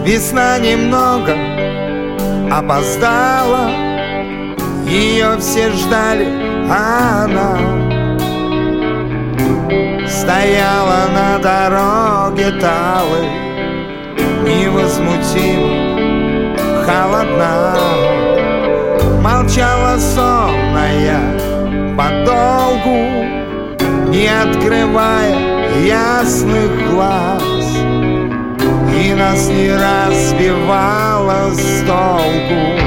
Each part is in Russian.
Весна немного опоздала, ее все ждали, а она стояла на дороге талой, невозмутимо холодна. Молчала сонная подолгу, не открывая ясных глаз, и нас не раз сбивала с толку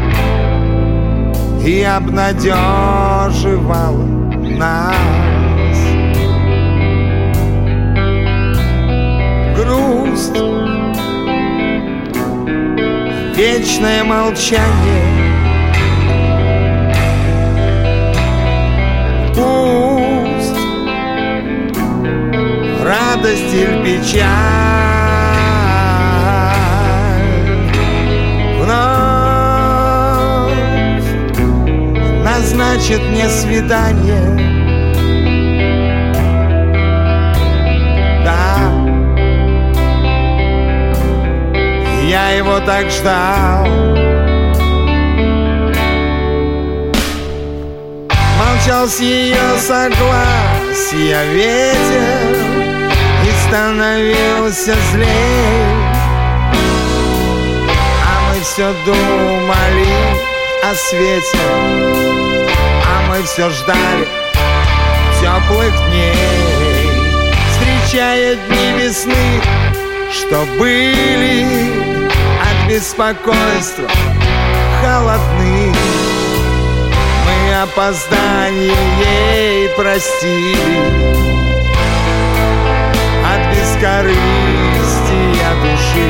и обнадеживала нас. Грусть, вечное молчание, пусть радость или печаль вновь назначит мне свидание. Да, я его так ждал. Молчал с ее согласия ветер и становился злей, а мы все думали о свете, а мы все ждали теплых дней, встречая дни весны, что были от беспокойства холодны. Мы опоздание ей простили от бескорыстия души.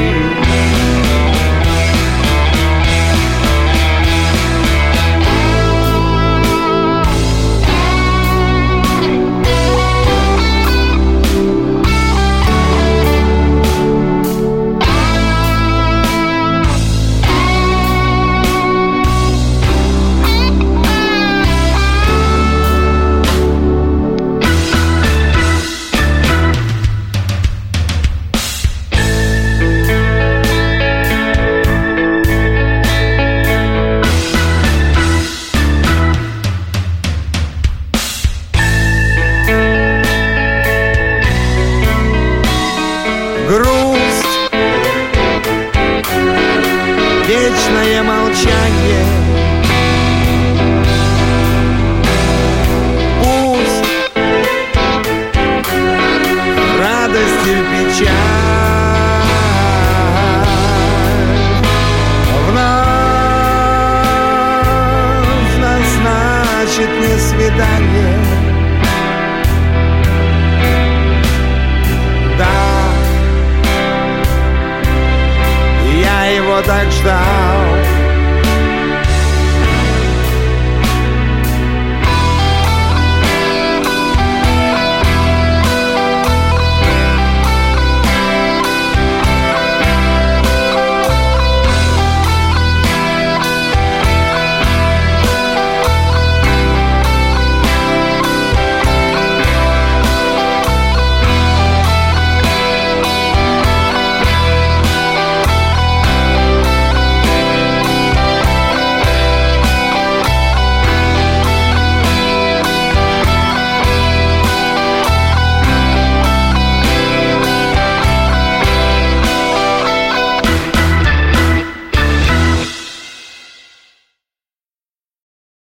Грусть, вечное молчание, пусть радость или печаль вновь назначит мне свидание. Да, я его так ждал.